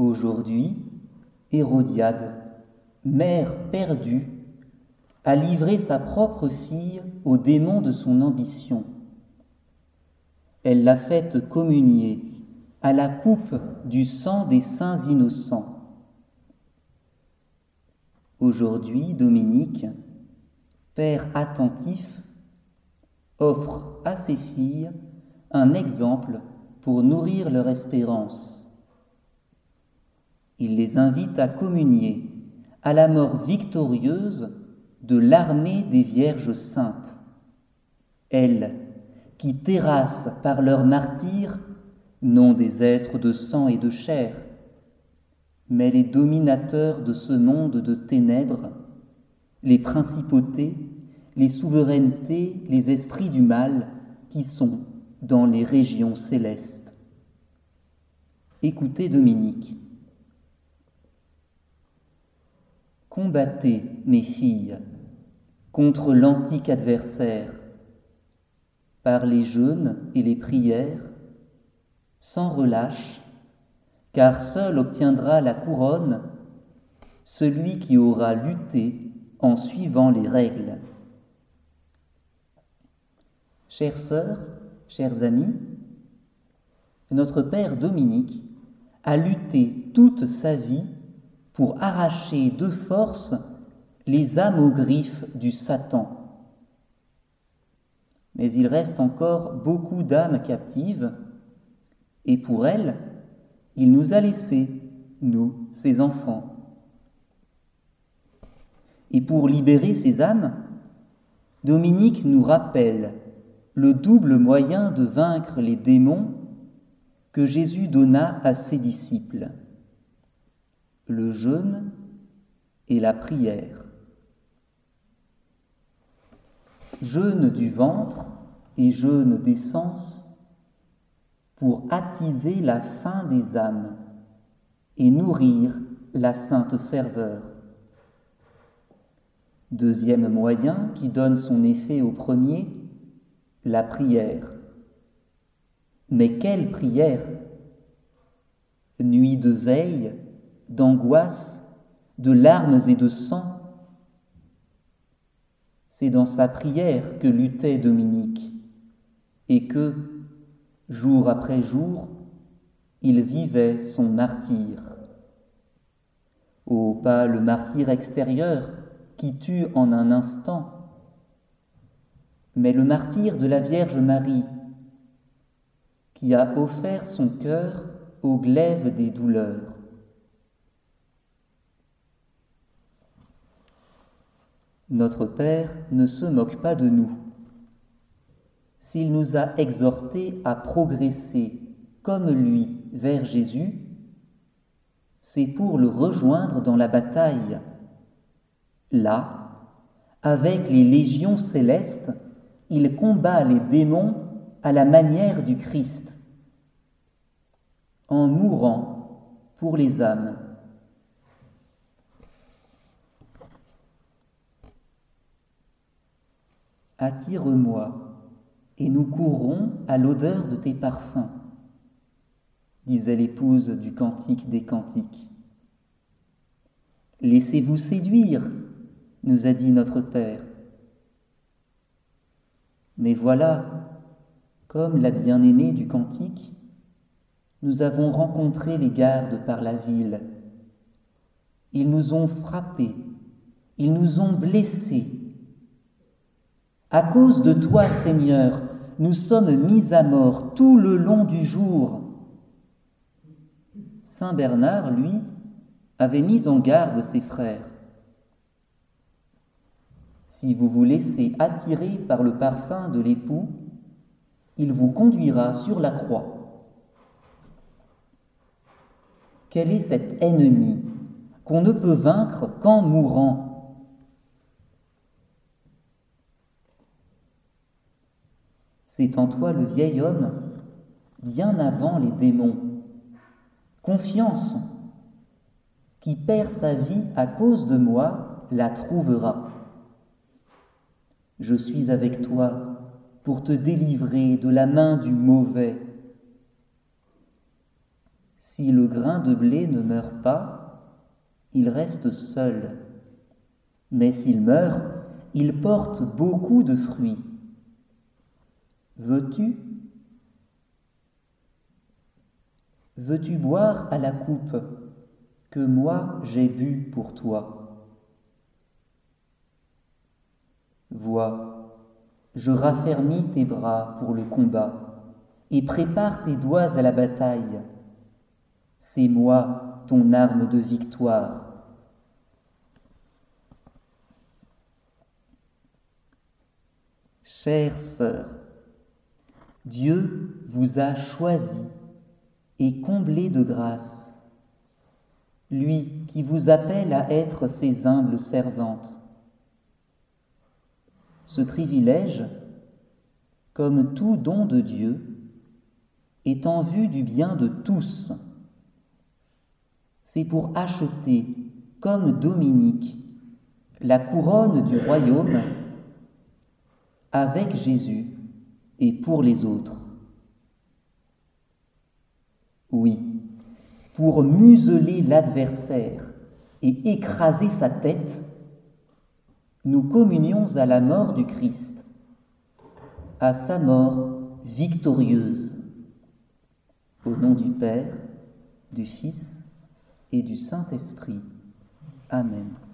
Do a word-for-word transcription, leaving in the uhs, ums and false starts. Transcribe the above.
Aujourd'hui, Hérodiade, mère perdue, a livré sa propre fille aux démons de son ambition. Elle l'a faite communier à la coupe du sang des saints innocents. Aujourd'hui, Dominique, père attentif, offre à ses filles un exemple pour nourrir leur espérance. Il les invite à communier à la mort victorieuse de l'armée des Vierges saintes, elles qui terrassent par leur martyre non des êtres de sang et de chair, mais les dominateurs de ce monde de ténèbres, les principautés, les souverainetés, les esprits du mal qui sont dans les régions célestes. Écoutez Dominique. Combattez, mes filles, contre l'antique adversaire, par les jeûnes et les prières, sans relâche, car seul obtiendra la couronne celui qui aura lutté en suivant les règles. Chères sœurs, chers amis, notre Père Dominique a lutté toute sa vie pour arracher de force les âmes aux griffes du Satan. Mais il reste encore beaucoup d'âmes captives, et pour elles, il nous a laissés, nous, ses enfants. Et pour libérer ces âmes, Dominique nous rappelle le double moyen de vaincre les démons que Jésus donna à ses disciples, le jeûne et la prière. Jeûne du ventre et jeûne des sens pour attiser la faim des âmes et nourrir la sainte ferveur. Deuxième moyen qui donne son effet au premier, la prière. Mais quelle prière! Nuit de veille, d'angoisse, de larmes et de sang. C'est dans sa prière que luttait Dominique et que, jour après jour, il vivait son martyre. Oh, pas le martyre extérieur qui tue en un instant, mais le martyre de la Vierge Marie, qui a offert son cœur au glaive des douleurs. Notre Père ne se moque pas de nous. S'il nous a exhortés à progresser comme lui vers Jésus, c'est pour le rejoindre dans la bataille. Là, avec les légions célestes, il combat les démons à la manière du Christ, en mourant pour les âmes. Attire-moi, et nous courrons à l'odeur de tes parfums, disait l'épouse du Cantique des Cantiques. Laissez-vous séduire, nous a dit notre Père. Mais voilà, comme la bien-aimée du Cantique, nous avons rencontré les gardes par la ville. Ils nous ont frappés, ils nous ont blessés. À cause de toi, Seigneur, nous sommes mis à mort tout le long du jour. Saint Bernard, lui, avait mis en garde ses frères. Si vous vous laissez attirer par le parfum de l'époux, il vous conduira sur la croix. Quel est cet ennemi qu'on ne peut vaincre qu'en mourant? C'est en toi le vieil homme, bien avant les démons. Confiance, qui perd sa vie à cause de moi, la trouvera. Je suis avec toi pour te délivrer de la main du mauvais. Si le grain de blé ne meurt pas, il reste seul. Mais s'il meurt, il porte beaucoup de fruits. Veux-tu Veux-tu boire à la coupe que moi j'ai bu pour toi? Vois, je raffermis tes bras pour le combat et prépare tes doigts à la bataille. C'est moi ton arme de victoire. Chères sœurs, Dieu vous a choisis et comblés de grâce, lui qui vous appelle à être ses humbles servantes. Ce privilège, comme tout don de Dieu, est en vue du bien de tous. C'est pour acheter, comme Dominique, la couronne du royaume avec Jésus et pour les autres. Oui, pour museler l'adversaire et écraser sa tête, nous communions à la mort du Christ, à sa mort victorieuse. Au nom du Père, du Fils et du Saint-Esprit. Amen.